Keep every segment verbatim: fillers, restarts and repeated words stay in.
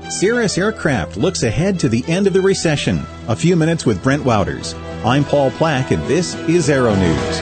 Cirrus Aircraft looks ahead to the end of the recession. A few minutes with Brent Wouters. I'm Paul Plack, and this is Aero News.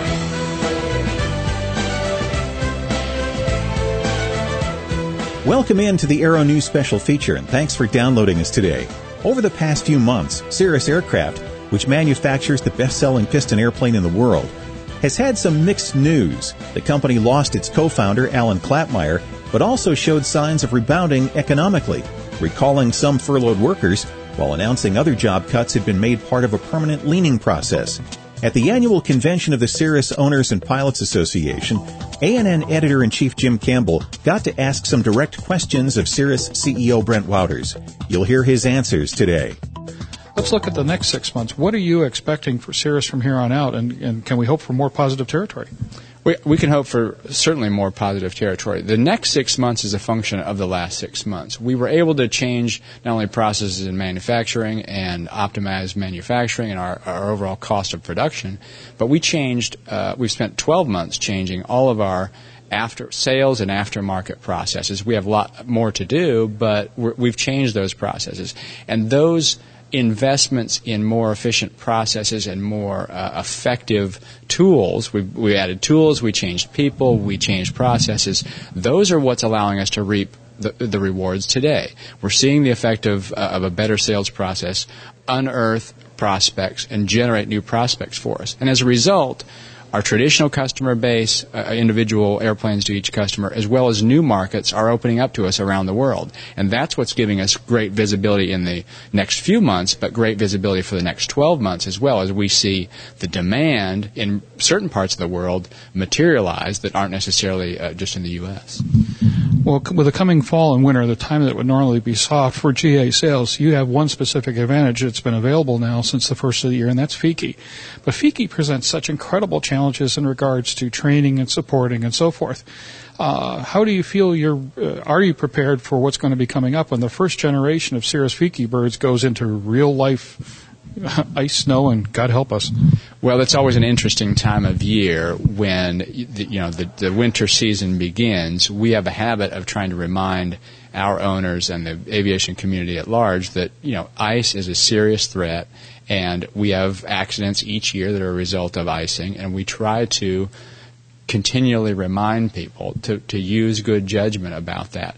Welcome in to the Aero News special feature, and thanks for downloading us today. Over the past few months, Cirrus Aircraft, which manufactures the best-selling piston airplane in the world, has had some mixed news. The company lost its co-founder, Alan Klapmeyer, but also showed signs of rebounding economically, recalling some furloughed workers, while announcing other job cuts had been made part of a permanent leaning process. At the annual convention of the Cirrus Owners and Pilots Association, A N N Editor-in-Chief Jim Campbell got to ask some direct questions of Cirrus C E O Brent Wouters. You'll hear his answers today. Let's look at the next six months. What are you expecting for Cirrus from here on out, and, and can we hope for more positive territory? We, we can hope for certainly more positive territory. The next six months is a function of the last six months. We were able to change not only processes in manufacturing and optimize manufacturing and our, our overall cost of production, but we changed, uh, we've spent twelve months changing all of our after sales and aftermarket processes. We have a lot more to do, but we're, we've changed those processes. And those investments in more efficient processes and more uh, effective tools. We we added tools, we changed people, we changed processes. Those are what's allowing us to reap the, the rewards today. We're seeing the effect of, uh, of a better sales process, unearth prospects, and generate new prospects for us. And as a result, our traditional customer base, uh, individual airplanes to each customer, as well as new markets, are opening up to us around the world. And that's what's giving us great visibility in the next few months, but great visibility for the next twelve months as well, as we see the demand in certain parts of the world materialize that aren't necessarily uh, just in the U S. Well, with the coming fall and winter, the time that would normally be soft for G A sales, you have one specific advantage that's been available now since the first of the year, and that's F I C I. But F I C I presents such incredible challenges in regards to training and supporting and so forth. Uh, how do you feel you're, uh, are you prepared for what's going to be coming up when the first generation of Cirrus F I C I birds goes into real life ice, snow, and God help us? Well, it's always an interesting time of year when the, you know the, the winter season begins. We have a habit of trying to remind our owners and the aviation community at large that you know ice is a serious threat, and we have accidents each year that are a result of icing, and we try to continually remind people to, to use good judgment about that.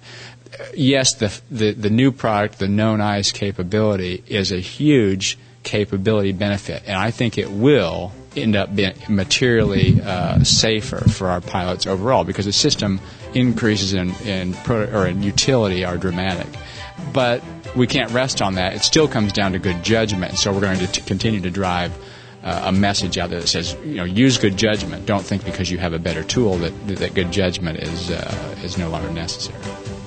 Yes, the, the the new product, the known ice capability, is a huge capability benefit, and I think it will end up being materially uh, safer for our pilots overall because the system increases in in, pro- or in utility are dramatic. But we can't rest on that. It still comes down to good judgment, so we're going to t- continue to drive uh, a message out there that says, you know, use good judgment. Don't think because you have a better tool that that good judgment is uh, is no longer necessary.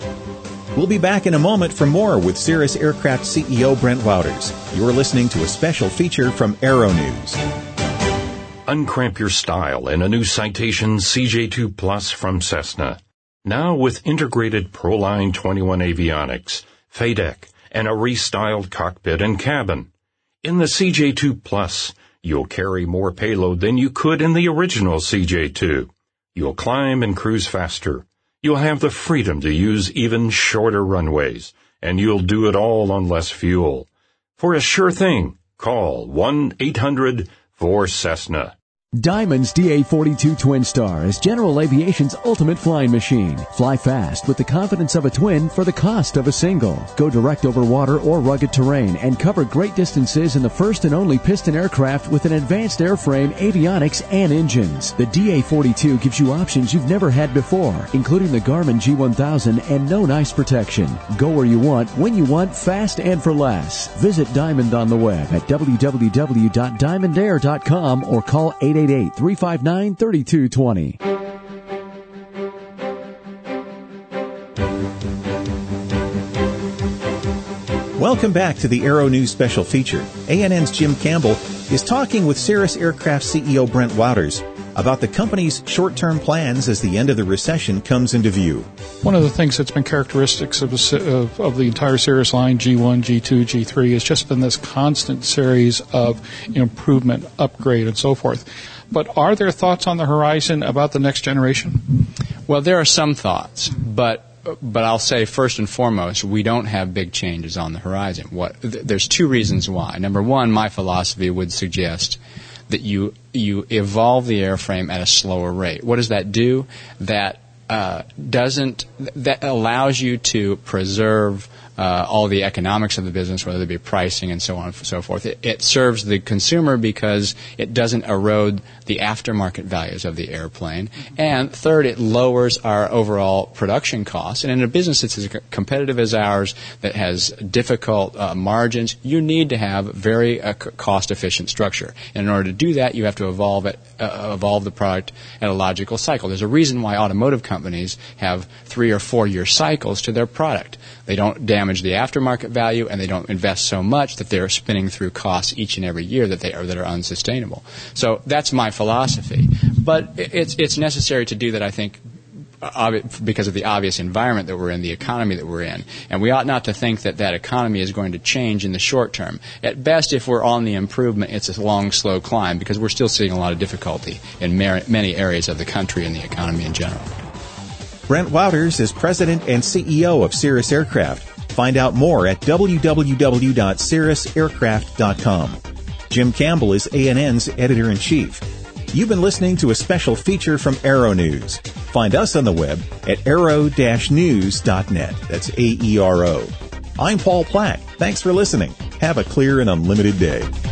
We'll be back in a moment for more with Cirrus Aircraft C E O Brent Wouters. You're listening to a special feature from Aero News. Uncramp your style in a new Citation C J two Plus from Cessna. Now with integrated Proline twenty-one avionics, F A D E C, and a restyled cockpit and cabin. In the C J two Plus, you'll carry more payload than you could in the original C J two. You'll climb and cruise faster. You'll have the freedom to use even shorter runways, and you'll do it all on less fuel. For a sure thing, call one eight hundred four Cessna. Diamond's D A forty-two Twin Star is General Aviation's ultimate flying machine. Fly fast with the confidence of a twin for the cost of a single. Go direct over water or rugged terrain and cover great distances in the first and only piston aircraft with an advanced airframe, avionics, and engines. The D A forty-two gives you options you've never had before, including the Garmin G one thousand and known ice protection. Go where you want, when you want, fast and for less. Visit Diamond on the web at w w w dot diamond air dot com or call eight eight eight, three five nine, three two two zero. Welcome back to the Aero News special feature. A N N's Jim Campbell is talking with Cirrus Aircraft C E O Brent Wouters about the company's short-term plans as the end of the recession comes into view. One of the things that's been characteristics of, of, of the entire Cirrus line, G one, G two, G three, has just been this constant series of improvement, upgrade, and so forth. But are there thoughts on the horizon about the next generation? Well, there are some thoughts, but but I'll say first and foremost, we don't have big changes on the horizon. What, th- there's two reasons why. Number one, my philosophy would suggest that you you evolve the airframe at a slower rate. What does that do? That uh, doesn't that allows you to preserve uh, all the economics of the business, whether it be pricing and so on and so forth. It, it serves the consumer because it doesn't erode the aftermarket values of the airplane. And third, it lowers our overall production costs. And in a business that's as competitive as ours, that has difficult uh, margins, you need to have very uh, cost-efficient structure. And in order to do that, you have to evolve it, uh, evolve the product at a logical cycle. There's a reason why automotive companies have three or four year cycles to their product. They don't damage the aftermarket value, and they don't invest so much that they're spinning through costs each and every year that they are that are unsustainable. So that's my philosophy. But it's it's necessary to do that, I think, because of the obvious environment that we're in, the economy that we're in. And we ought not to think that that economy is going to change in the short term. At best, if we're on the improvement, it's a long, slow climb, because we're still seeing a lot of difficulty in many areas of the country and the economy in general. Brent Wouters is President and C E O of Cirrus Aircraft. Find out more at w w w dot cirrus aircraft dot com. Jim Campbell is A N N's Editor-in-Chief. You've been listening to a special feature from Aero News. Find us on the web at aero dash news dot net. That's A E R O. I'm Paul Plack. Thanks for listening. Have a clear and unlimited day.